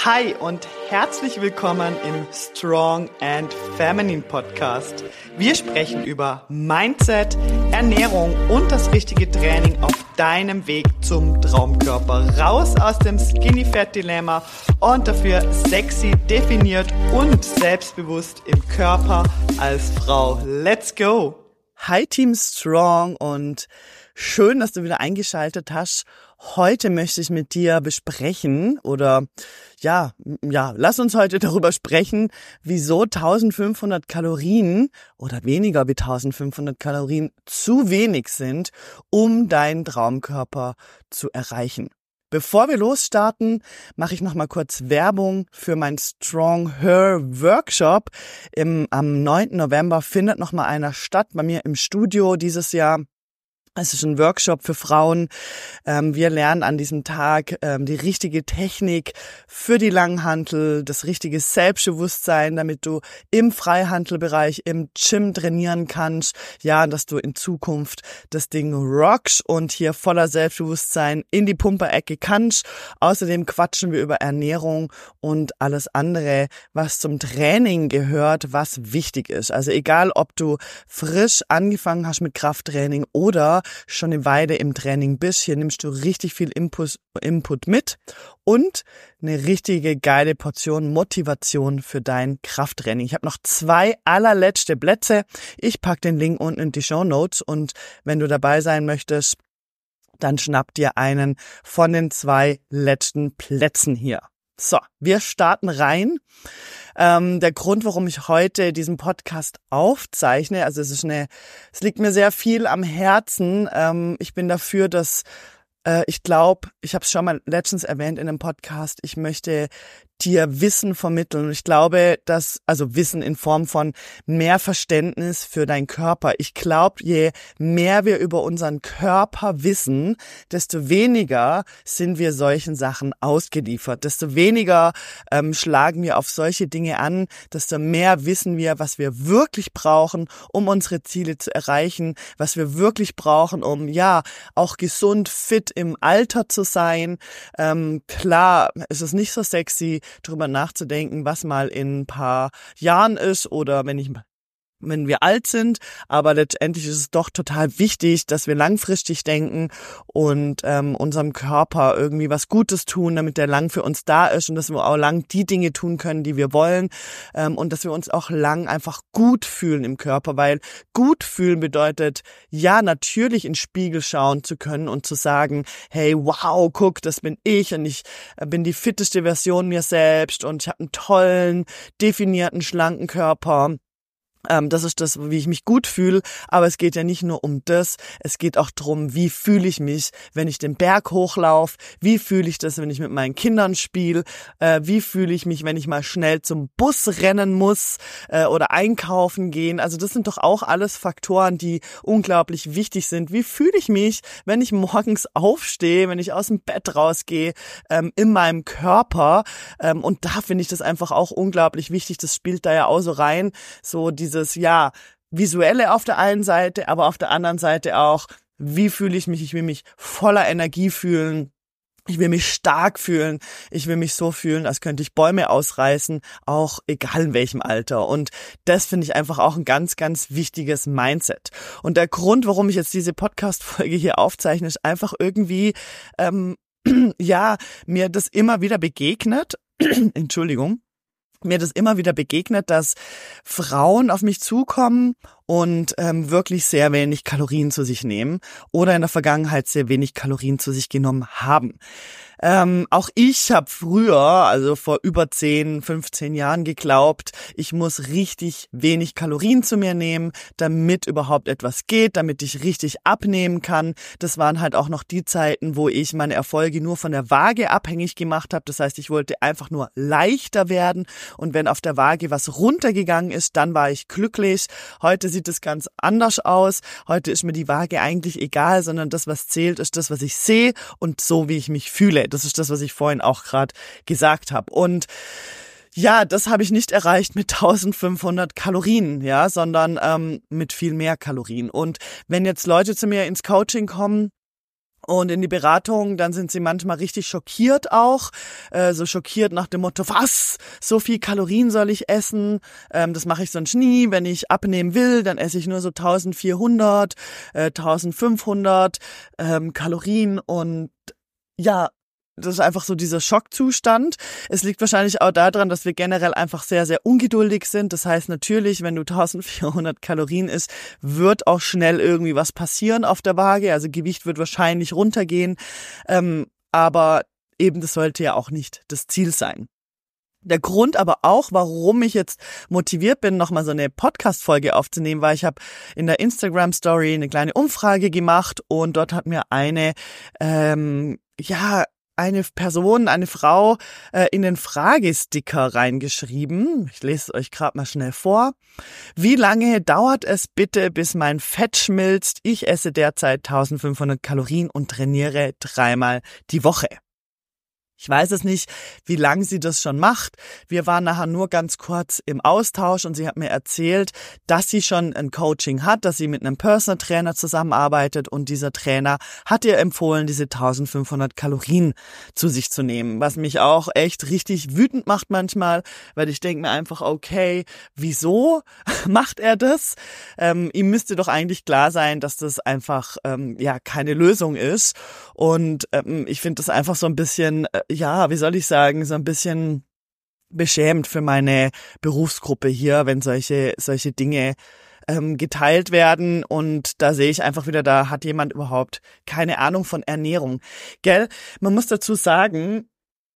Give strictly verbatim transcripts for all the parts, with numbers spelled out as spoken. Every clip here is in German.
Hi und herzlich willkommen im Strong and Feminine Podcast. Wir sprechen über Mindset, Ernährung und das richtige Training auf deinem Weg zum Traumkörper. Raus aus dem Skinny Fat Dilemma und dafür sexy, definiert und selbstbewusst im Körper als Frau. Let's go! Hi Team Strong und schön, dass du wieder eingeschaltet hast. Heute möchte ich mit dir besprechen oder ja, ja, lass uns heute darüber sprechen, wieso eintausendfünfhundert Kalorien oder weniger wie eintausendfünfhundert Kalorien zu wenig sind, um deinen Traumkörper zu erreichen. Bevor wir losstarten, mache ich noch mal kurz Werbung für mein Strong Her Workshop. Im, am neunten November findet noch mal einer statt bei mir im Studio dieses Jahr. Es ist ein Workshop für Frauen. Wir lernen an diesem Tag die richtige Technik für die Langhantel, das richtige Selbstbewusstsein, damit du im Freihantelbereich, im Gym trainieren kannst. Ja, dass du in Zukunft das Ding rockst und hier voller Selbstbewusstsein in die Pumperecke kannst. Außerdem quatschen wir über Ernährung und alles andere, was zum Training gehört, was wichtig ist. Also egal, ob du frisch angefangen hast mit Krafttraining oder schon eine Weile im Training bist, hier nimmst du richtig viel Input, Input mit und eine richtige geile Portion Motivation für dein Krafttraining. Ich habe noch zwei allerletzte Plätze. Ich pack den Link unten in die Shownotes und wenn du dabei sein möchtest, dann schnapp dir einen von den zwei letzten Plätzen hier. So, wir starten rein. Ähm, der Grund, warum ich heute diesen Podcast aufzeichne, also es ist eine, es liegt mir sehr viel am Herzen. Ähm, ich bin dafür, dass äh, ich glaube, ich habe es schon mal letztens erwähnt in einem Podcast, ich möchte dir Wissen vermitteln. Und ich glaube, dass, also Wissen in Form von mehr Verständnis für deinen Körper. Ich glaube, je mehr wir über unseren Körper wissen, desto weniger sind wir solchen Sachen ausgeliefert. Desto weniger ähm, schlagen wir auf solche Dinge an, desto mehr wissen wir, was wir wirklich brauchen, um unsere Ziele zu erreichen, was wir wirklich brauchen, um ja auch gesund, fit im Alter zu sein. Ähm, klar, es ist nicht so sexy, drüber nachzudenken, was mal in ein paar Jahren ist oder wenn ich wenn wir alt sind, aber letztendlich ist es doch total wichtig, dass wir langfristig denken und ähm, unserem Körper irgendwie was Gutes tun, damit der lang für uns da ist und dass wir auch lang die Dinge tun können, die wir wollen ähm, und dass wir uns auch lang einfach gut fühlen im Körper, weil gut fühlen bedeutet, ja, natürlich in den Spiegel schauen zu können und zu sagen, hey, wow, guck, das bin ich und ich äh, bin die fitteste Version mir selbst und ich habe einen tollen, definierten, schlanken Körper. Das ist das, wie ich mich gut fühle, aber es geht ja nicht nur um das, es geht auch darum, wie fühle ich mich, wenn ich den Berg hochlaufe, wie fühle ich das, wenn ich mit meinen Kindern spiele, äh, wie fühle ich mich, wenn ich mal schnell zum Bus rennen muss äh, oder einkaufen gehen, also das sind doch auch alles Faktoren, die unglaublich wichtig sind. Wie fühle ich mich, wenn ich morgens aufstehe, wenn ich aus dem Bett rausgehe, ähm, in meinem Körper ähm, und da finde ich das einfach auch unglaublich wichtig, das spielt da ja auch so rein, so diese Dieses, ja, visuelle auf der einen Seite, aber auf der anderen Seite auch, wie fühle ich mich? Ich will mich voller Energie fühlen. Ich will mich stark fühlen. Ich will mich so fühlen, als könnte ich Bäume ausreißen, auch egal in welchem Alter. Und das finde ich einfach auch ein ganz, ganz wichtiges Mindset. Und der Grund, warum ich jetzt diese Podcast-Folge hier aufzeichne, ist einfach irgendwie, ähm, ja, mir das immer wieder begegnet. Entschuldigung. mir das immer wieder begegnet, dass Frauen auf mich zukommen und ähm, wirklich sehr wenig Kalorien zu sich nehmen oder in der Vergangenheit sehr wenig Kalorien zu sich genommen haben. Ähm, auch ich habe früher, also vor über zehn, fünfzehn Jahren geglaubt, ich muss richtig wenig Kalorien zu mir nehmen, damit überhaupt etwas geht, damit ich richtig abnehmen kann. Das waren halt auch noch die Zeiten, wo ich meine Erfolge nur von der Waage abhängig gemacht habe. Das heißt, ich wollte einfach nur leichter werden und wenn auf der Waage was runtergegangen ist, dann war ich glücklich. Heute sieht es ganz anders aus. Heute ist mir die Waage eigentlich egal, sondern das, was zählt, ist das, was ich sehe und so, wie ich mich fühle. Das ist das, was ich vorhin auch gerade gesagt habe. Und ja, das habe ich nicht erreicht mit eintausendfünfhundert Kalorien, ja, sondern ähm, mit viel mehr Kalorien. Und wenn jetzt Leute zu mir ins Coaching kommen Und in die Beratung, dann sind sie manchmal richtig schockiert auch, äh, so schockiert nach dem Motto, was, so viel Kalorien soll ich essen, ähm, das mache ich sonst nie, wenn ich abnehmen will, dann esse ich nur so eintausendvierhundert, äh, eintausendfünfhundert ähm, Kalorien und ja, das ist einfach so dieser Schockzustand. Es liegt wahrscheinlich auch daran, dass wir generell einfach sehr, sehr ungeduldig sind. Das heißt natürlich, wenn du eintausendvierhundert Kalorien isst, wird auch schnell irgendwie was passieren auf der Waage. Also Gewicht wird wahrscheinlich runtergehen. Ähm, aber eben, das sollte ja auch nicht das Ziel sein. Der Grund aber auch, warum ich jetzt motiviert bin, nochmal so eine Podcast-Folge aufzunehmen, war, ich habe in der Instagram-Story eine kleine Umfrage gemacht und dort hat mir eine, ähm, ja, eine Person, eine Frau äh, in den Fragesticker reingeschrieben. Ich lese es euch gerade mal schnell vor. Wie lange dauert es bitte, bis mein Fett schmilzt? Ich esse derzeit eintausendfünfhundert Kalorien und trainiere dreimal die Woche. Ich weiß es nicht, wie lange sie das schon macht. Wir waren nachher nur ganz kurz im Austausch und sie hat mir erzählt, dass sie schon ein Coaching hat, dass sie mit einem Personal Trainer zusammenarbeitet und dieser Trainer hat ihr empfohlen, diese eintausendfünfhundert Kalorien zu sich zu nehmen, was mich auch echt richtig wütend macht manchmal, weil ich denke mir einfach, okay, wieso macht er das? Ähm, ihm müsste doch eigentlich klar sein, dass das einfach ähm, ja keine Lösung ist und ähm, ich finde das einfach so ein bisschen äh, ja, wie soll ich sagen, so ein bisschen beschämend für meine Berufsgruppe hier, wenn solche solche Dinge ähm, geteilt werden und da sehe ich einfach wieder, da hat jemand überhaupt keine Ahnung von Ernährung. Gell? Man muss dazu sagen,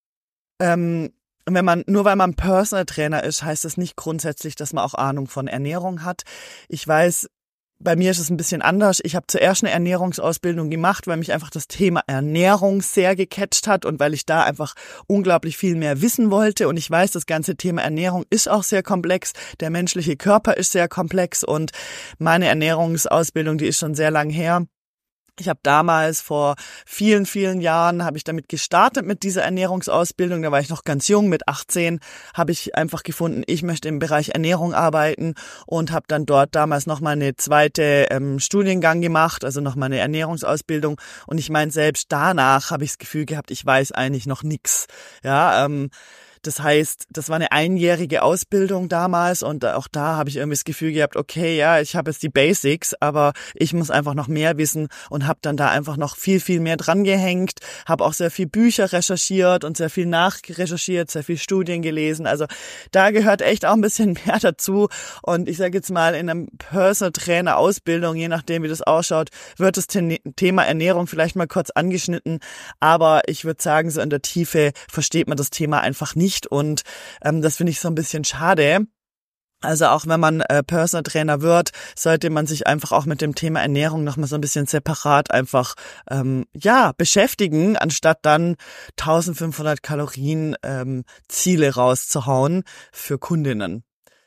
ähm, wenn man, nur weil man Personal Trainer ist, heißt das nicht grundsätzlich, dass man auch Ahnung von Ernährung hat. Ich weiß, bei mir ist es ein bisschen anders. Ich habe zuerst eine Ernährungsausbildung gemacht, weil mich einfach das Thema Ernährung sehr gecatcht hat und weil ich da einfach unglaublich viel mehr wissen wollte. Und ich weiß, das ganze Thema Ernährung ist auch sehr komplex. Der menschliche Körper ist sehr komplex und meine Ernährungsausbildung, die ist schon sehr lang her. Ich habe damals vor vielen, vielen Jahren habe ich damit gestartet mit dieser Ernährungsausbildung. Da war ich noch ganz jung, mit achtzehn habe ich einfach gefunden, ich möchte im Bereich Ernährung arbeiten und habe dann dort damals noch mal eine zweite ähm, Studiengang gemacht, also noch mal eine Ernährungsausbildung. Und ich meine, selbst danach habe ich das Gefühl gehabt, ich weiß eigentlich noch nichts. Ja, ähm, Das heißt, das war eine einjährige Ausbildung damals und auch da habe ich irgendwie das Gefühl gehabt, okay, ja, ich habe jetzt die Basics, aber ich muss einfach noch mehr wissen und habe dann da einfach noch viel, viel mehr dran gehängt, habe auch sehr viel Bücher recherchiert und sehr viel nachrecherchiert, sehr viel Studien gelesen. Also da gehört echt auch ein bisschen mehr dazu und ich sage jetzt mal, in einem Personal Trainer Ausbildung, je nachdem wie das ausschaut, wird das Thema Ernährung vielleicht mal kurz angeschnitten, aber ich würde sagen, so in der Tiefe versteht man das Thema einfach nicht. Und ähm, das finde ich so ein bisschen schade. Also auch wenn man äh, Personal Trainer wird, sollte man sich einfach auch mit dem Thema Ernährung nochmal so ein bisschen separat einfach ähm, ja beschäftigen, anstatt dann eintausendfünfhundert Kalorien ähm, Ziele rauszuhauen für Kundinnen.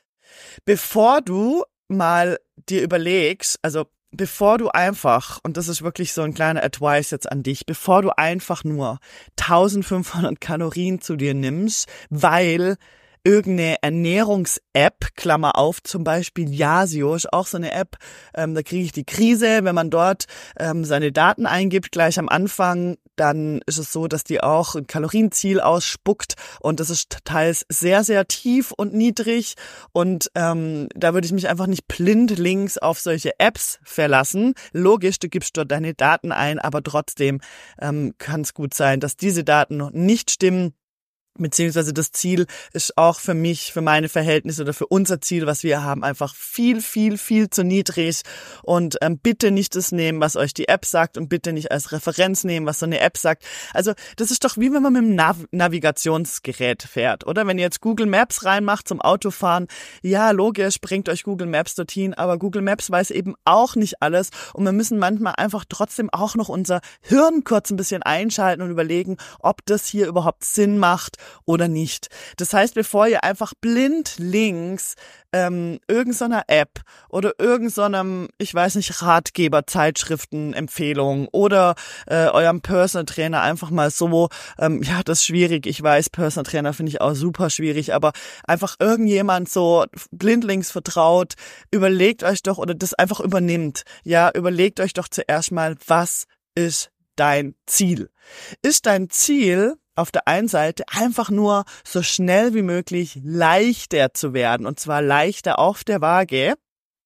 Bevor du mal dir überlegst, also bevor du einfach, und das ist wirklich so ein kleiner Advice jetzt an dich, bevor du einfach nur eintausendfünfhundert Kalorien zu dir nimmst, weil irgendeine Ernährungs-App, Klammer auf, zum Beispiel Yasio, ist auch so eine App, ähm, da kriege ich die Krise, wenn man dort ähm, seine Daten eingibt, gleich am Anfang, dann ist es so, dass die auch ein Kalorienziel ausspuckt und das ist teils sehr, sehr tief und niedrig und ähm, da würde ich mich einfach nicht blindlings auf solche Apps verlassen. Logisch, du gibst dort deine Daten ein, aber trotzdem ähm, kann es gut sein, dass diese Daten noch nicht stimmen. Beziehungsweise das Ziel ist auch für mich, für meine Verhältnisse oder für unser Ziel, was wir haben, einfach viel, viel, viel zu niedrig. Und ähm, bitte nicht das nehmen, was euch die App sagt und bitte nicht als Referenz nehmen, was so eine App sagt. Also das ist doch wie wenn man mit einem Nav- Navigationsgerät fährt, oder? Wenn ihr jetzt Google Maps reinmacht zum Autofahren, ja, logisch, bringt euch Google Maps dorthin, aber Google Maps weiß eben auch nicht alles und wir müssen manchmal einfach trotzdem auch noch unser Hirn kurz ein bisschen einschalten und überlegen, ob das hier überhaupt Sinn macht oder nicht. Das heißt, bevor ihr einfach blind links ähm, irgendeiner App oder irgendeinem, ich weiß nicht, Ratgeber, Zeitschriften, Empfehlung oder äh, eurem Personal Trainer einfach mal so, ähm, ja, das ist schwierig, ich weiß, Personal Trainer finde ich auch super schwierig, aber einfach irgendjemand so blindlings vertraut, überlegt euch doch oder das einfach übernimmt, ja, überlegt euch doch zuerst mal, was ist dein Ziel? Ist dein Ziel auf der einen Seite einfach nur so schnell wie möglich leichter zu werden, und zwar leichter auf der Waage,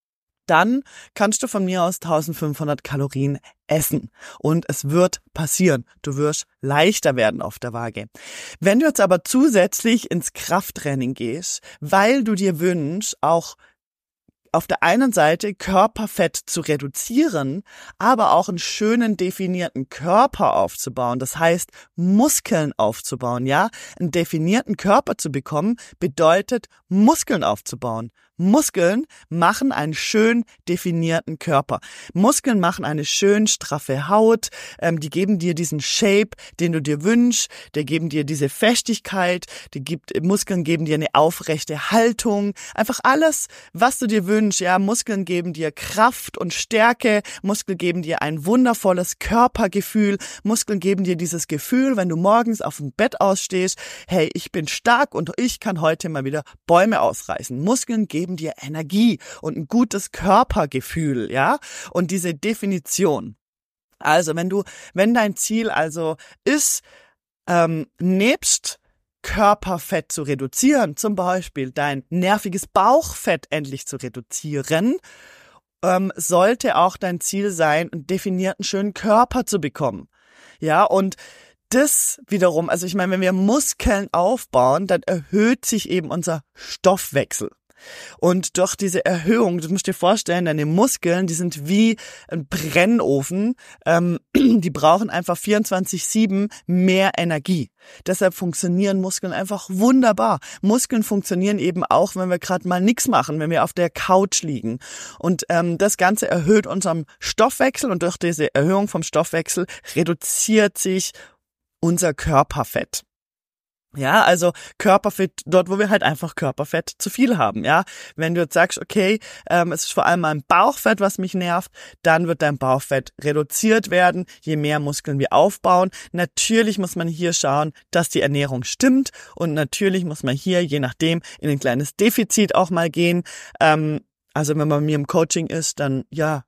dann kannst du von mir aus eintausendfünfhundert Kalorien essen und es wird passieren. Du wirst leichter werden auf der Waage. Wenn du jetzt aber zusätzlich ins Krafttraining gehst, weil du dir wünschst, auch auf der einen Seite Körperfett zu reduzieren, aber auch einen schönen definierten Körper aufzubauen. Das heißt, Muskeln aufzubauen, ja? Einen definierten Körper zu bekommen, bedeutet Muskeln aufzubauen. Muskeln machen einen schön definierten Körper. Muskeln machen eine schön straffe Haut. Ähm, die geben dir diesen Shape, den du dir wünschst. Die geben dir diese Festigkeit. Die gibt, Muskeln geben dir eine aufrechte Haltung. Einfach alles, was du dir wünschst. Ja, Muskeln geben dir Kraft und Stärke. Muskeln geben dir ein wundervolles Körpergefühl. Muskeln geben dir dieses Gefühl, wenn du morgens auf dem Bett ausstehst, hey, ich bin stark und ich kann heute mal wieder Bäume ausreißen. Muskeln geben dir Energie und ein gutes Körpergefühl, ja, und diese Definition. Also wenn du, wenn dein Ziel also ist, ähm, nebst Körperfett zu reduzieren, zum Beispiel dein nerviges Bauchfett endlich zu reduzieren, ähm, sollte auch dein Ziel sein, einen definierten schönen Körper zu bekommen, ja, und das wiederum, also ich meine, wenn wir Muskeln aufbauen, dann erhöht sich eben unser Stoffwechsel. Und durch diese Erhöhung, du musst dir vorstellen, deine Muskeln, die sind wie ein Brennofen, ähm, die brauchen einfach vierundzwanzig sieben mehr Energie. Deshalb funktionieren Muskeln einfach wunderbar. Muskeln funktionieren eben auch, wenn wir gerade mal nichts machen, wenn wir auf der Couch liegen. Und ähm, das Ganze erhöht unseren Stoffwechsel und durch diese Erhöhung vom Stoffwechsel reduziert sich unser Körperfett. Ja, also Körperfett, dort wo wir halt einfach Körperfett zu viel haben, ja. Wenn du jetzt sagst, okay, ähm, es ist vor allem mein Bauchfett, was mich nervt, dann wird dein Bauchfett reduziert werden, je mehr Muskeln wir aufbauen. Natürlich muss man hier schauen, dass die Ernährung stimmt und natürlich muss man hier, je nachdem, in ein kleines Defizit auch mal gehen. Ähm, also wenn man bei mir im Coaching ist, dann, ja,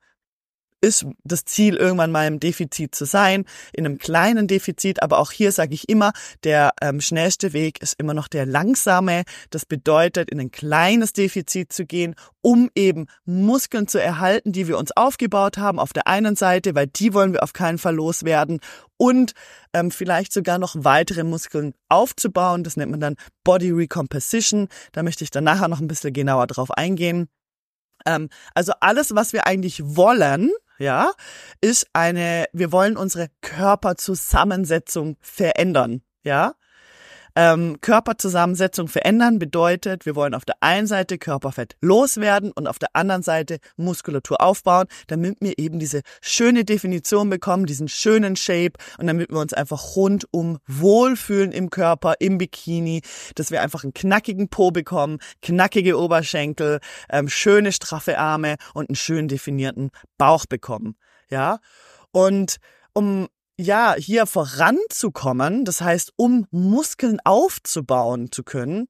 ist das Ziel, irgendwann mal im Defizit zu sein, in einem kleinen Defizit, aber auch hier sage ich immer, der ähm, schnellste Weg ist immer noch der langsame. Das bedeutet, in ein kleines Defizit zu gehen, um eben Muskeln zu erhalten, die wir uns aufgebaut haben auf der einen Seite, weil die wollen wir auf keinen Fall loswerden, und ähm, vielleicht sogar noch weitere Muskeln aufzubauen. Das nennt man dann Body Recomposition. Da möchte ich dann nachher noch ein bisschen genauer drauf eingehen. Ähm, also alles, was wir eigentlich wollen, ja, ist eine, wir wollen unsere Körperzusammensetzung verändern, ja. Ähm, Körperzusammensetzung verändern bedeutet, wir wollen auf der einen Seite Körperfett loswerden und auf der anderen Seite Muskulatur aufbauen, damit wir eben diese schöne Definition bekommen, diesen schönen Shape, und damit wir uns einfach rundum wohlfühlen im Körper, im Bikini, dass wir einfach einen knackigen Po bekommen, knackige Oberschenkel, ähm, schöne straffe Arme und einen schön definierten Bauch bekommen, ja. Und um ja, hier voranzukommen, das heißt, um Muskeln aufzubauen zu können,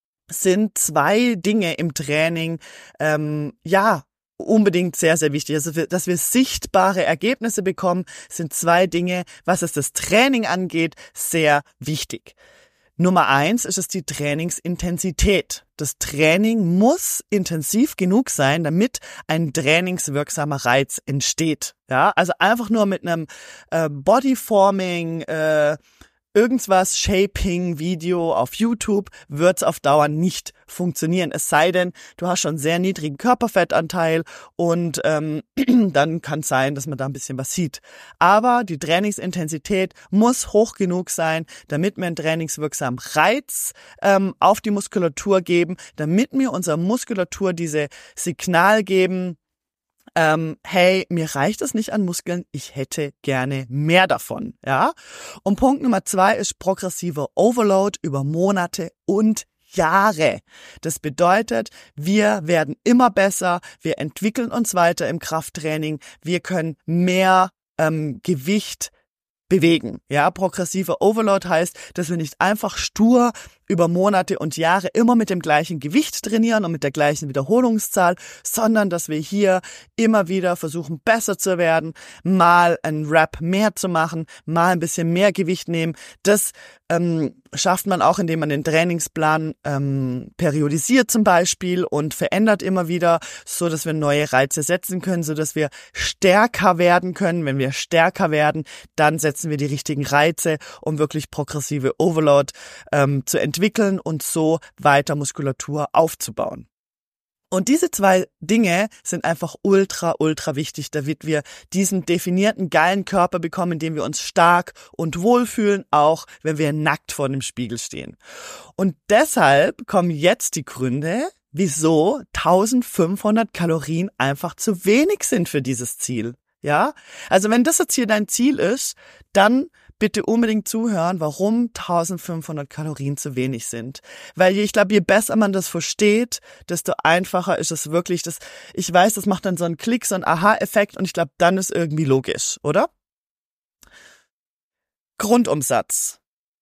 sind zwei Dinge im Training, ähm, ja, unbedingt sehr, sehr wichtig. Also, dass wir sichtbare Ergebnisse bekommen, sind zwei Dinge, was es das Training angeht, sehr wichtig. Nummer eins ist es die Trainingsintensität. Das Training muss intensiv genug sein, damit ein trainingswirksamer Reiz entsteht. Ja, also einfach nur mit einem äh, Bodyforming, äh, irgendwas Shaping-Video auf YouTube wird's auf Dauer nicht funktionieren. Es sei denn, du hast schon einen sehr niedrigen Körperfettanteil und ähm, dann kann es sein, dass man da ein bisschen was sieht. Aber die Trainingsintensität muss hoch genug sein, damit wir einen trainingswirksamen Reiz ähm, auf die Muskulatur geben, damit wir unserer Muskulatur diese Signal geben, Ähm, hey, mir reicht es nicht an Muskeln, ich hätte gerne mehr davon, ja. Und Punkt Nummer zwei ist progressiver Overload über Monate und Jahre. Das bedeutet, wir werden immer besser, wir entwickeln uns weiter im Krafttraining, wir können mehr ähm, Gewicht bewegen. Ja, progressiver Overload heißt, dass wir nicht einfach stur über Monate und Jahre immer mit dem gleichen Gewicht trainieren und mit der gleichen Wiederholungszahl, sondern dass wir hier immer wieder versuchen, besser zu werden, mal einen Rep mehr zu machen, mal ein bisschen mehr Gewicht nehmen. Das ähm, schafft man auch, indem man den Trainingsplan ähm, periodisiert zum Beispiel und verändert immer wieder, so dass wir neue Reize setzen können, so dass wir stärker werden können. Wenn wir stärker werden, dann setzen wir die richtigen Reize, um wirklich progressive Overload ähm, zu entwickeln und so weiter Muskulatur aufzubauen. Und diese zwei Dinge sind einfach ultra, ultra wichtig, damit wir diesen definierten, geilen Körper bekommen, in dem wir uns stark und wohlfühlen, auch wenn wir nackt vor dem Spiegel stehen. Und deshalb kommen jetzt die Gründe, wieso eintausendfünfhundert Kalorien einfach zu wenig sind für dieses Ziel. Ja? Also wenn das jetzt hier dein Ziel ist, dann bitte unbedingt zuhören, warum eintausendfünfhundert Kalorien zu wenig sind. Weil ich glaube, je besser man das versteht, desto einfacher ist es wirklich. Das, ich weiß, das macht dann so einen Klick, so einen Aha-Effekt und ich glaube, dann ist irgendwie logisch, oder? Grundumsatz.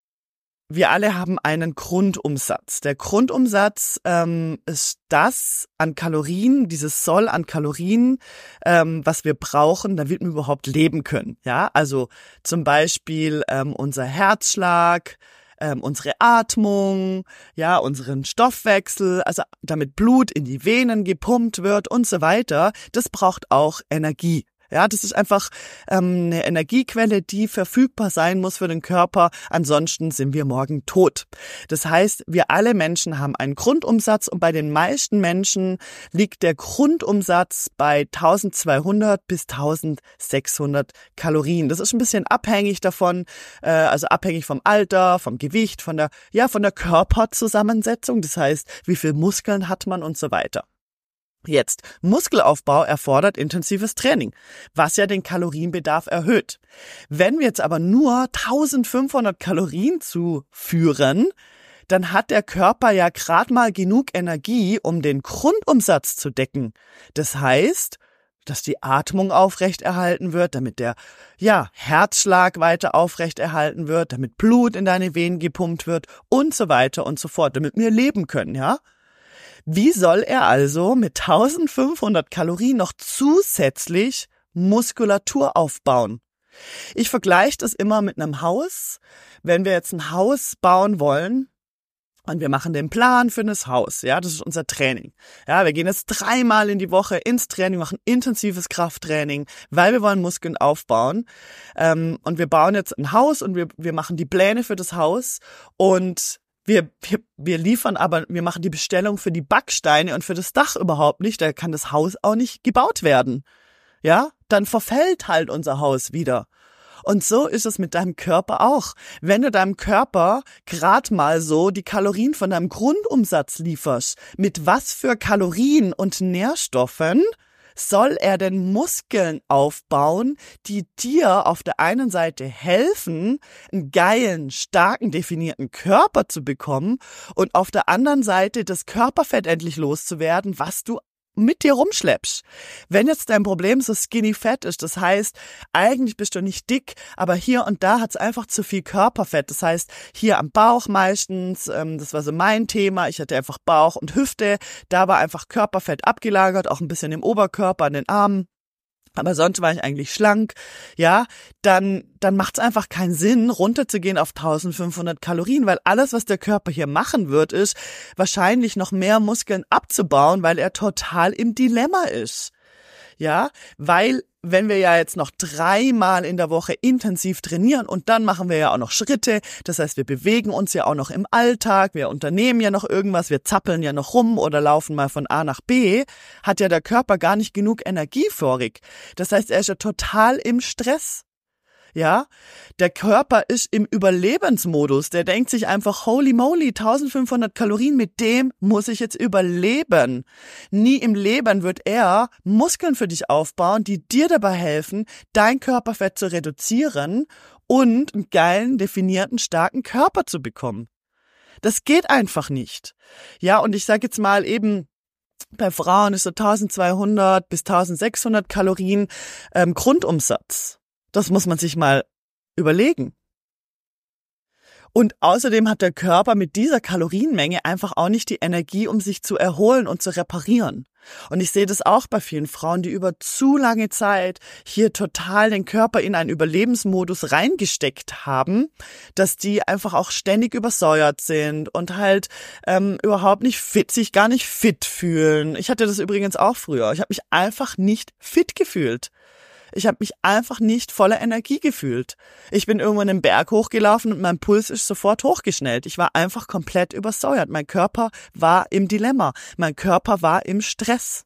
Wir alle haben einen Grundumsatz. Der Grundumsatz ähm, ist das an Kalorien, dieses Soll an Kalorien, ähm, was wir brauchen, damit wir überhaupt leben können. Ja, also zum Beispiel ähm, unser Herzschlag, ähm, unsere Atmung, ja, unseren Stoffwechsel, also damit Blut in die Venen gepumpt wird und so weiter. Das braucht auch Energie. Ja, das ist einfach ähm, eine Energiequelle, die verfügbar sein muss für den Körper. Ansonsten sind wir morgen tot. Das heißt, wir alle Menschen haben einen Grundumsatz und bei den meisten Menschen liegt der Grundumsatz bei eintausendzweihundert bis eintausendsechshundert Kalorien. Das ist ein bisschen abhängig davon, äh, also abhängig vom Alter, vom Gewicht, von der, ja, von der Körperzusammensetzung. Das heißt, wie viel Muskeln hat man und so weiter. Jetzt, Muskelaufbau erfordert intensives Training, was ja den Kalorienbedarf erhöht. Wenn wir jetzt aber nur eintausendfünfhundert Kalorien zuführen, dann hat der Körper ja gerade mal genug Energie, um den Grundumsatz zu decken. Das heißt, dass die Atmung aufrechterhalten wird, damit der ja, Herzschlag weiter aufrechterhalten wird, damit Blut in deine Venen gepumpt wird und so weiter und so fort, damit wir leben können, ja? Wie soll er also mit eintausendfünfhundert Kalorien noch zusätzlich Muskulatur aufbauen? Ich vergleiche das immer mit einem Haus. Wenn wir jetzt ein Haus bauen wollen und wir machen den Plan für das Haus, ja, das ist unser Training. Ja, wir gehen jetzt dreimal in die Woche ins Training, machen intensives Krafttraining, weil wir wollen Muskeln aufbauen. Ähm, und wir bauen jetzt ein Haus und wir, wir machen die Pläne für das Haus und Wir, wir, wir liefern aber, wir machen die Bestellung für die Backsteine und für das Dach überhaupt nicht. Da kann das Haus auch nicht gebaut werden. Ja, dann verfällt halt unser Haus wieder. Und so ist es mit deinem Körper auch. Wenn du deinem Körper grad mal so die Kalorien von deinem Grundumsatz lieferst, mit was für Kalorien und Nährstoffen soll er denn Muskeln aufbauen, die dir auf der einen Seite helfen, einen geilen, starken, definierten Körper zu bekommen und auf der anderen Seite das Körperfett endlich loszuwerden, was du mit dir rumschleppst. Wenn jetzt dein Problem so skinny fat ist, das heißt, eigentlich bist du nicht dick, aber hier und da hat's einfach zu viel Körperfett. Das heißt, hier am Bauch meistens, ähm, das war so mein Thema, ich hatte einfach Bauch und Hüfte, da war einfach Körperfett abgelagert, auch ein bisschen im Oberkörper, an den Armen. Aber sonst war ich eigentlich schlank, ja, dann, dann macht es einfach keinen Sinn, runterzugehen auf eintausendfünfhundert Kalorien, weil alles, was der Körper hier machen wird, ist, wahrscheinlich noch mehr Muskeln abzubauen, weil er total im Dilemma ist. Ja, weil wenn wir ja jetzt noch dreimal in der Woche intensiv trainieren und dann machen wir ja auch noch Schritte, das heißt, wir bewegen uns ja auch noch im Alltag, wir unternehmen ja noch irgendwas, wir zappeln ja noch rum oder laufen mal von A nach B, hat ja der Körper gar nicht genug Energie vorig. Das heißt, er ist ja total im Stress. Ja, der Körper ist im Überlebensmodus, der denkt sich einfach, holy moly, eintausendfünfhundert Kalorien, mit dem muss ich jetzt überleben. Nie im Leben wird er Muskeln für dich aufbauen, die dir dabei helfen, dein Körperfett zu reduzieren und einen geilen, definierten, starken Körper zu bekommen. Das geht einfach nicht. Ja, und ich sage jetzt mal eben, bei Frauen ist so eintausendzweihundert bis eintausendsechshundert Kalorien ähm, Grundumsatz. Das muss man sich mal überlegen. Und außerdem hat der Körper mit dieser Kalorienmenge einfach auch nicht die Energie, um sich zu erholen und zu reparieren. Und ich sehe das auch bei vielen Frauen, die über zu lange Zeit hier total den Körper in einen Überlebensmodus reingesteckt haben, dass die einfach auch ständig übersäuert sind und halt ähm, überhaupt nicht fit, sich gar nicht fit fühlen. Ich hatte das übrigens auch früher. Ich habe mich einfach nicht fit gefühlt. Ich habe mich einfach nicht voller Energie gefühlt. Ich bin irgendwann einen Berg hochgelaufen und mein Puls ist sofort hochgeschnellt. Ich war einfach komplett übersäuert. Mein Körper war im Dilemma. Mein Körper war im Stress.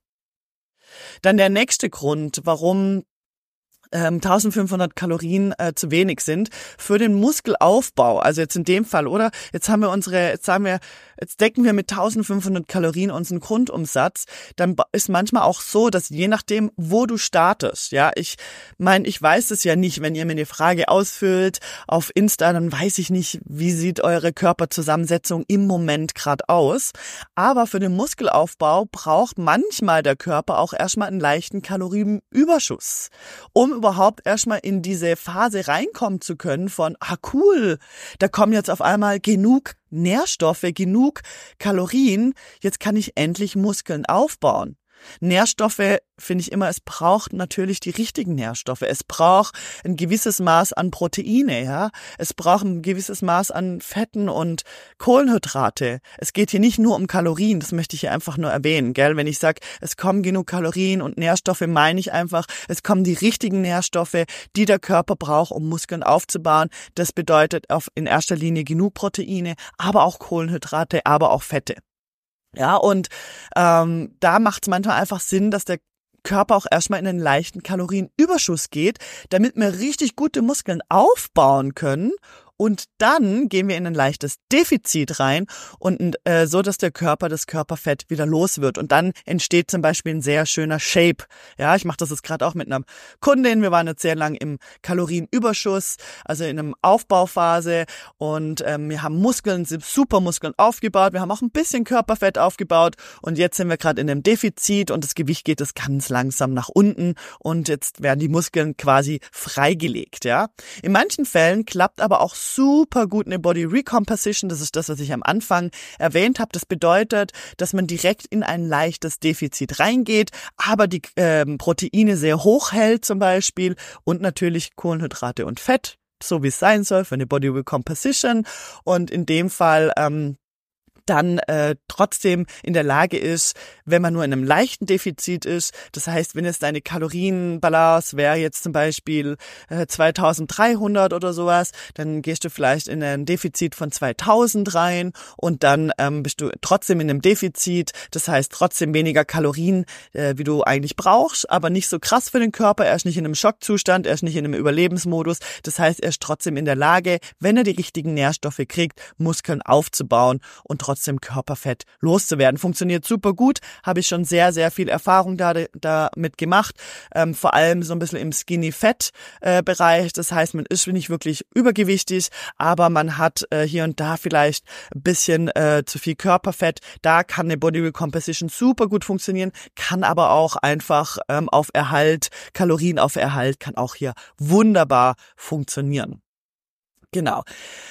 Dann der nächste Grund, warum ähm, eintausendfünfhundert Kalorien äh, zu wenig sind für den Muskelaufbau. Also jetzt in dem Fall, oder? Jetzt haben wir unsere, jetzt sagen wir, jetzt decken wir mit eintausendfünfhundert Kalorien unseren Grundumsatz. Dann ist manchmal auch so, dass je nachdem, wo du startest, ja, ich meine, ich weiß es ja nicht, wenn ihr mir eine Frage ausfüllt auf Insta, dann weiß ich nicht, wie sieht eure Körperzusammensetzung im Moment gerade aus. Aber für den Muskelaufbau braucht manchmal der Körper auch erstmal einen leichten Kalorienüberschuss, um überhaupt erstmal in diese Phase reinkommen zu können von, ah cool, da kommen jetzt auf einmal genug Nährstoffe, genug Kalorien, jetzt kann ich endlich Muskeln aufbauen. Nährstoffe finde ich immer, es braucht natürlich die richtigen Nährstoffe. Es braucht ein gewisses Maß an Proteine, ja. Es braucht ein gewisses Maß an Fetten und Kohlenhydrate. Es geht hier nicht nur um Kalorien, das möchte ich hier einfach nur erwähnen, gell? Wenn ich sage, es kommen genug Kalorien und Nährstoffe, meine ich einfach, es kommen die richtigen Nährstoffe, die der Körper braucht, um Muskeln aufzubauen. Das bedeutet auf in erster Linie genug Proteine, aber auch Kohlenhydrate, aber auch Fette. Ja, und ähm, da macht es manchmal einfach Sinn, dass der Körper auch erstmal in einen leichten Kalorienüberschuss geht, damit wir richtig gute Muskeln aufbauen können. Und dann gehen wir in ein leichtes Defizit rein und äh, so, dass der Körper das Körperfett wieder los wird. Und dann entsteht zum Beispiel ein sehr schöner Shape. Ja, ich mache das jetzt gerade auch mit einer Kundin. Wir waren jetzt sehr lang im Kalorienüberschuss, also in einer Aufbauphase. Und ähm, wir haben Muskeln, Supermuskeln aufgebaut. Wir haben auch ein bisschen Körperfett aufgebaut. Und jetzt sind wir gerade in einem Defizit und das Gewicht geht es ganz langsam nach unten. Und jetzt werden die Muskeln quasi freigelegt. Ja, in manchen Fällen klappt aber auch super gut eine Body Recomposition. Das ist das, was ich am Anfang erwähnt habe. Das bedeutet, dass man direkt in ein leichtes Defizit reingeht, aber die ähm, Proteine sehr hoch hält zum Beispiel und natürlich Kohlenhydrate und Fett, so wie es sein soll für eine Body Recomposition. Und in dem Fall ähm, dann äh, trotzdem in der Lage ist, wenn man nur in einem leichten Defizit ist, das heißt, wenn es deine Kalorienbalance wäre jetzt zum Beispiel äh, zweitausenddreihundert oder sowas, dann gehst du vielleicht in ein Defizit von zweitausend rein und dann ähm, bist du trotzdem in einem Defizit, das heißt trotzdem weniger Kalorien, äh, wie du eigentlich brauchst, aber nicht so krass für den Körper, er ist nicht in einem Schockzustand, er ist nicht in einem Überlebensmodus, das heißt, er ist trotzdem in der Lage, wenn er die richtigen Nährstoffe kriegt, Muskeln aufzubauen und trotzdem Körperfett loszuwerden. Funktioniert super gut, habe ich schon sehr, sehr viel Erfahrung da, damit gemacht, ähm, vor allem so ein bisschen im Skinny-Fat-Bereich. Äh, das heißt, man ist nicht wirklich übergewichtig, aber man hat äh, hier und da vielleicht ein bisschen äh, zu viel Körperfett. Da kann eine Body Recomposition super gut funktionieren, kann aber auch einfach ähm, auf Erhalt, Kalorien auf Erhalt, kann auch hier wunderbar funktionieren. Genau.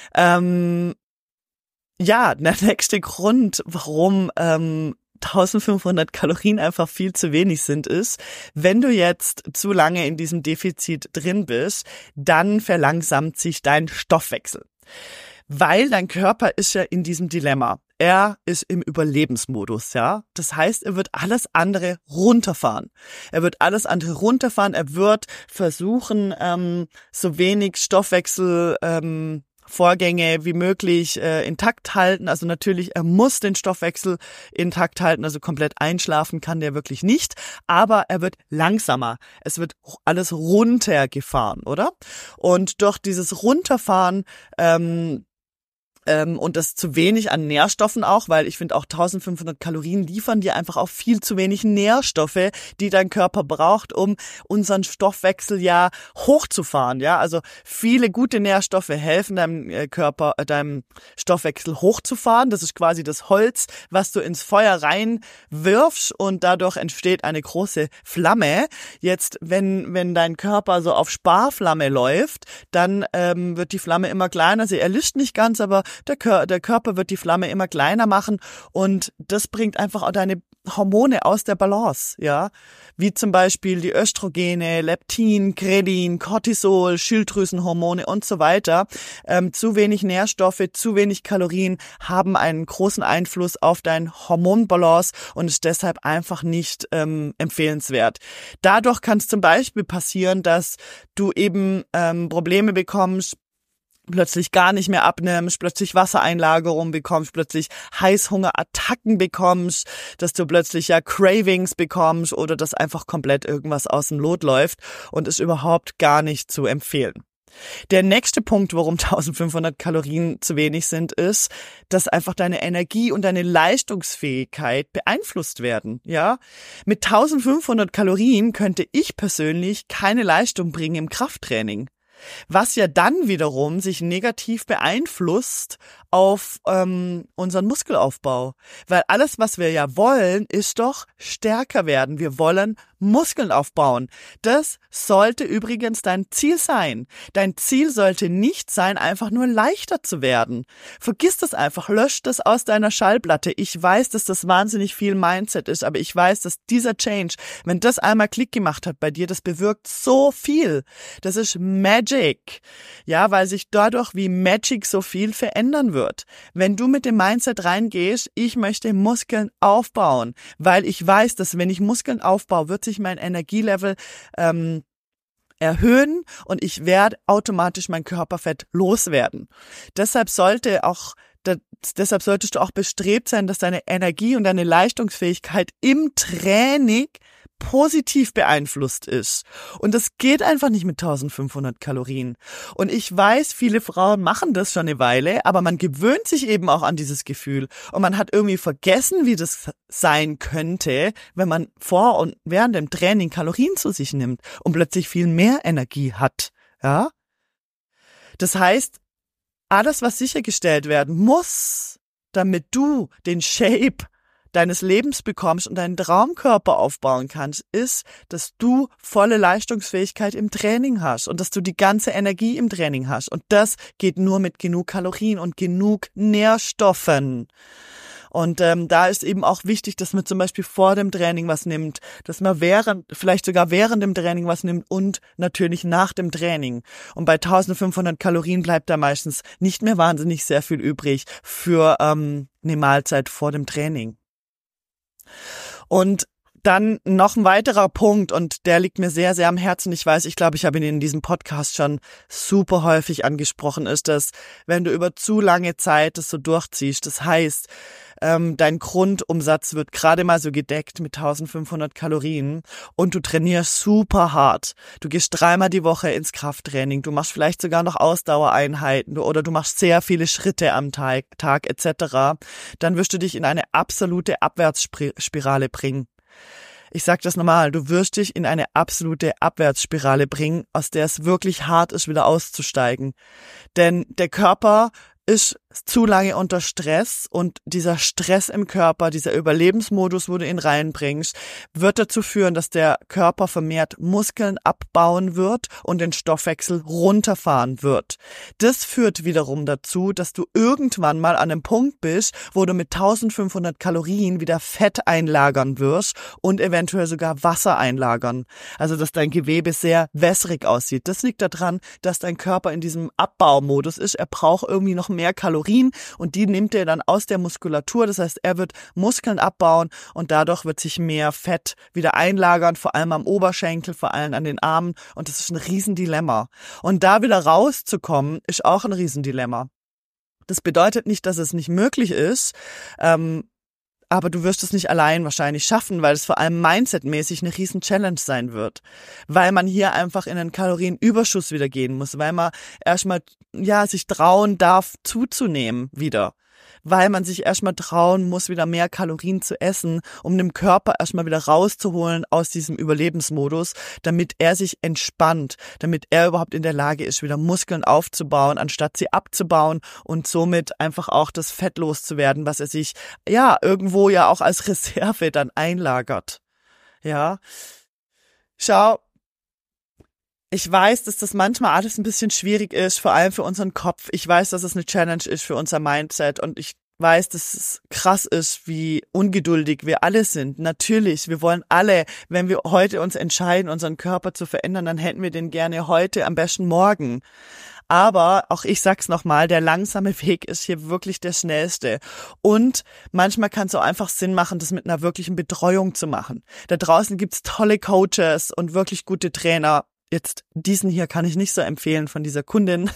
Ähm, Ja, der nächste Grund, warum ähm, eintausendfünfhundert Kalorien einfach viel zu wenig sind, ist, wenn du jetzt zu lange in diesem Defizit drin bist, dann verlangsamt sich dein Stoffwechsel. Weil dein Körper ist ja in diesem Dilemma. Er ist im Überlebensmodus, ja. Das heißt, er wird alles andere runterfahren. Er wird alles andere runterfahren. Er wird versuchen, ähm, so wenig Stoffwechsel ähm, Vorgänge wie möglich äh, intakt halten. Also natürlich, er muss den Stoffwechsel intakt halten, also komplett einschlafen kann der wirklich nicht, aber er wird langsamer. Es wird alles runtergefahren, oder? Und durch dieses Runterfahren ähm, Ähm, und das zu wenig an Nährstoffen auch, weil ich finde auch eintausendfünfhundert Kalorien liefern dir einfach auch viel zu wenig Nährstoffe, die dein Körper braucht, um unseren Stoffwechsel ja hochzufahren. Ja, also viele gute Nährstoffe helfen deinem äh, Körper, äh, deinem Stoffwechsel hochzufahren. Das ist quasi das Holz, was du ins Feuer reinwirfst und dadurch entsteht eine große Flamme. Jetzt, wenn wenn dein Körper so auf Sparflamme läuft, dann ähm, wird die Flamme immer kleiner. Sie erlischt nicht ganz, aber Der, Kör- der Körper wird die Flamme immer kleiner machen und das bringt einfach auch deine Hormone aus der Balance, ja, wie zum Beispiel die Östrogene, Leptin, Grelin, Cortisol, Schilddrüsenhormone und so weiter. Ähm, zu wenig Nährstoffe, zu wenig Kalorien haben einen großen Einfluss auf dein Hormonbalance und ist deshalb einfach nicht ähm, empfehlenswert. Dadurch kann es zum Beispiel passieren, dass du eben ähm, Probleme bekommst, plötzlich gar nicht mehr abnimmst, plötzlich Wassereinlagerung bekommst, plötzlich Heißhungerattacken bekommst, dass du plötzlich ja Cravings bekommst oder dass einfach komplett irgendwas aus dem Lot läuft und ist überhaupt gar nicht zu empfehlen. Der nächste Punkt, warum eintausendfünfhundert Kalorien zu wenig sind, ist, dass einfach deine Energie und deine Leistungsfähigkeit beeinflusst werden, ja? Mit eintausendfünfhundert Kalorien könnte ich persönlich keine Leistung bringen im Krafttraining. Was ja dann wiederum sich negativ beeinflusst auf ähm, unseren Muskelaufbau. Weil alles, was wir ja wollen, ist doch stärker werden. Wir wollen Muskeln aufbauen. Das sollte übrigens dein Ziel sein. Dein Ziel sollte nicht sein, einfach nur leichter zu werden. Vergiss das einfach, lösch das aus deiner Schallplatte. Ich weiß, dass das wahnsinnig viel Mindset ist, aber ich weiß, dass dieser Change, wenn das einmal Klick gemacht hat bei dir, das bewirkt so viel. Das ist Magic. Ja, weil sich dadurch wie Magic so viel verändern wird. Wenn du mit dem Mindset reingehst, ich möchte Muskeln aufbauen, weil ich weiß, dass wenn ich Muskeln aufbaue, wird sich mein Energielevel ähm, erhöhen und ich werde automatisch mein Körperfett loswerden. Deshalb sollte auch das, deshalb solltest du auch bestrebt sein, dass deine Energie und deine Leistungsfähigkeit im Training positiv beeinflusst ist. Und das geht einfach nicht mit eintausendfünfhundert Kalorien. Und ich weiß, viele Frauen machen das schon eine Weile, aber man gewöhnt sich eben auch an dieses Gefühl. Und man hat irgendwie vergessen, wie das sein könnte, wenn man vor und während dem Training Kalorien zu sich nimmt und plötzlich viel mehr Energie hat. Ja? Das heißt, alles, was sichergestellt werden muss, damit du den Shape deines Lebens bekommst und deinen Traumkörper aufbauen kannst, ist, dass du volle Leistungsfähigkeit im Training hast und dass du die ganze Energie im Training hast. Und das geht nur mit genug Kalorien und genug Nährstoffen. Und ähm, da ist eben auch wichtig, dass man zum Beispiel vor dem Training was nimmt, dass man während, vielleicht sogar während dem Training was nimmt und natürlich nach dem Training. Und bei eintausendfünfhundert Kalorien bleibt da meistens nicht mehr wahnsinnig sehr viel übrig für ähm, eine Mahlzeit vor dem Training. Und dann noch ein weiterer Punkt, und der liegt mir sehr, sehr am Herzen. Ich weiß, ich glaube, ich habe ihn in diesem Podcast schon super häufig angesprochen, ist, dass wenn du über zu lange Zeit das so durchziehst, das heißt, ähm, dein Grundumsatz wird gerade mal so gedeckt mit eintausendfünfhundert Kalorien und du trainierst super hart. Du gehst dreimal die Woche ins Krafttraining, du machst vielleicht sogar noch Ausdauereinheiten oder du machst sehr viele Schritte am Tag, Tag et cetera. Dann wirst du dich in eine absolute Abwärtsspirale bringen. Ich sag das normal, du wirst dich in eine absolute Abwärtsspirale bringen, aus der es wirklich hart ist, wieder auszusteigen. Denn der Körper ist zu lange unter Stress und dieser Stress im Körper, dieser Überlebensmodus, wo du ihn reinbringst, wird dazu führen, dass der Körper vermehrt Muskeln abbauen wird und den Stoffwechsel runterfahren wird. Das führt wiederum dazu, dass du irgendwann mal an einem Punkt bist, wo du mit eintausendfünfhundert Kalorien wieder Fett einlagern wirst und eventuell sogar Wasser einlagern. Also, dass dein Gewebe sehr wässrig aussieht. Das liegt daran, dass dein Körper in diesem Abbaumodus ist. Er braucht irgendwie noch mehr Kalorien und die nimmt er dann aus der Muskulatur. Das heißt, er wird Muskeln abbauen und dadurch wird sich mehr Fett wieder einlagern, vor allem am Oberschenkel, vor allem an den Armen. Und das ist ein Riesendilemma. Und da wieder rauszukommen, ist auch ein Riesendilemma. Das bedeutet nicht, dass es nicht möglich ist, ähm, aber du wirst es nicht allein wahrscheinlich schaffen, weil es vor allem mindsetmäßig eine riesen Challenge sein wird, weil man hier einfach in einen Kalorienüberschuss wieder gehen muss, weil man erstmal ja sich trauen darf zuzunehmen wieder, weil man sich erstmal trauen muss, wieder mehr Kalorien zu essen, um den Körper erstmal wieder rauszuholen aus diesem Überlebensmodus, damit er sich entspannt, damit er überhaupt in der Lage ist, wieder Muskeln aufzubauen, anstatt sie abzubauen und somit einfach auch das Fett loszuwerden, was er sich ja irgendwo ja auch als Reserve dann einlagert. Ja, schau, ich weiß, dass das manchmal alles ein bisschen schwierig ist, vor allem für unseren Kopf. Ich weiß, dass es eine Challenge ist für unser Mindset und ich weiß, dass es krass ist, wie ungeduldig wir alle sind. Natürlich, wir wollen alle, wenn wir heute uns entscheiden, unseren Körper zu verändern, dann hätten wir den gerne heute, am besten morgen. Aber auch ich sag's nochmal, der langsame Weg ist hier wirklich der schnellste. Und manchmal kann es auch einfach Sinn machen, das mit einer wirklichen Betreuung zu machen. Da draußen gibt's tolle Coaches und wirklich gute Trainer. Jetzt diesen hier kann ich nicht so empfehlen von dieser Kundin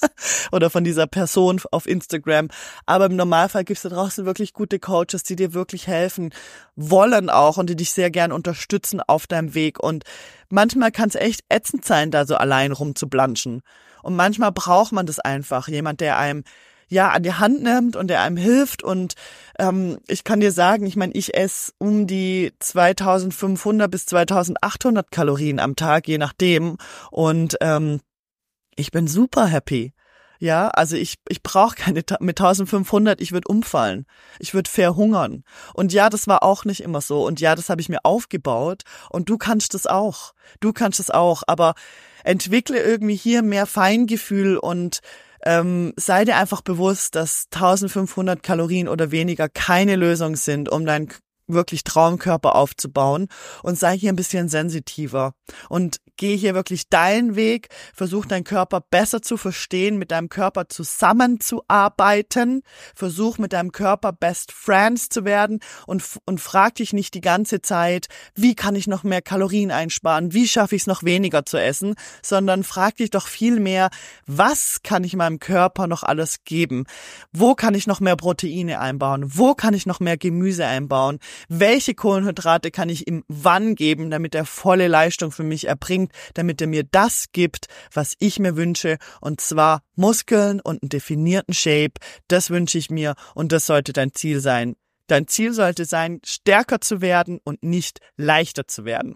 oder von dieser Person auf Instagram. Aber im Normalfall gibt es da draußen wirklich gute Coaches, die dir wirklich helfen wollen auch und die dich sehr gern unterstützen auf deinem Weg. Und manchmal kann es echt ätzend sein, da so allein rumzublanschen. Und manchmal braucht man das einfach. Jemand, der einem ja an die Hand nimmt und der einem hilft. Und ähm, ich kann dir sagen, ich meine, ich esse um die zweitausendfünfhundert bis zweitausendachthundert Kalorien am Tag, je nachdem. Und ähm, ich bin super happy. Ja, also ich ich brauche keine, mit eintausendfünfhundert, ich würde umfallen. Ich würde verhungern. Und ja, das war auch nicht immer so. Und ja, das habe ich mir aufgebaut. Und du kannst das auch. Du kannst es auch. Aber entwickle irgendwie hier mehr Feingefühl und Ähm, sei dir einfach bewusst, dass eintausendfünfhundert Kalorien oder weniger keine Lösung sind, um deinen wirklich Traumkörper aufzubauen, und sei hier ein bisschen sensitiver und geh hier wirklich deinen Weg, versuch deinen Körper besser zu verstehen, mit deinem Körper zusammenzuarbeiten, versuch mit deinem Körper Best Friends zu werden und, und frag dich nicht die ganze Zeit, wie kann ich noch mehr Kalorien einsparen, wie schaffe ich es noch weniger zu essen, sondern frag dich doch viel mehr, was kann ich meinem Körper noch alles geben, wo kann ich noch mehr Proteine einbauen, wo kann ich noch mehr Gemüse einbauen, welche Kohlenhydrate kann ich ihm wann geben, damit er volle Leistung für mich erbringt, damit er mir das gibt, was ich mir wünsche, und zwar Muskeln und einen definierten Shape. Das wünsche ich mir und das sollte dein Ziel sein. Dein Ziel sollte sein, stärker zu werden und nicht leichter zu werden.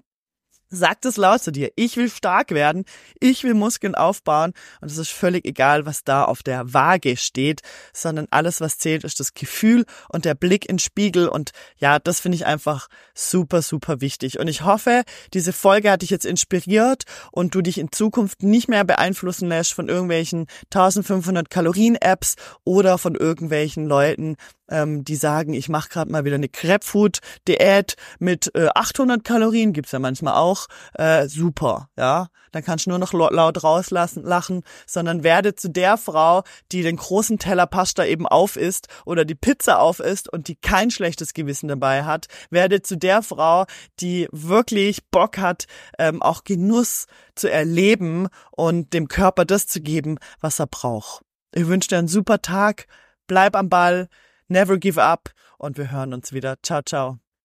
Sag das laut zu dir. Ich will stark werden. Ich will Muskeln aufbauen. Und es ist völlig egal, was da auf der Waage steht, sondern alles, was zählt, ist das Gefühl und der Blick in den Spiegel. Und ja, das finde ich einfach super, super wichtig. Und ich hoffe, diese Folge hat dich jetzt inspiriert und du dich in Zukunft nicht mehr beeinflussen lässt von irgendwelchen eintausendfünfhundert Kalorien-Apps oder von irgendwelchen Leuten, die sagen, ich mache gerade mal wieder eine Crabfood-Diät mit äh, achthundert Kalorien, gibt's ja manchmal auch, äh, super, ja. Dann kannst du nur noch laut rauslassen, lachen, sondern werde zu der Frau, die den großen Teller Pasta eben aufisst oder die Pizza aufisst und die kein schlechtes Gewissen dabei hat. Werde zu der Frau, die wirklich Bock hat, ähm, auch Genuss zu erleben und dem Körper das zu geben, was er braucht. Ich wünsche dir einen super Tag, bleib am Ball, never give up, und wir hören uns wieder. Ciao, ciao.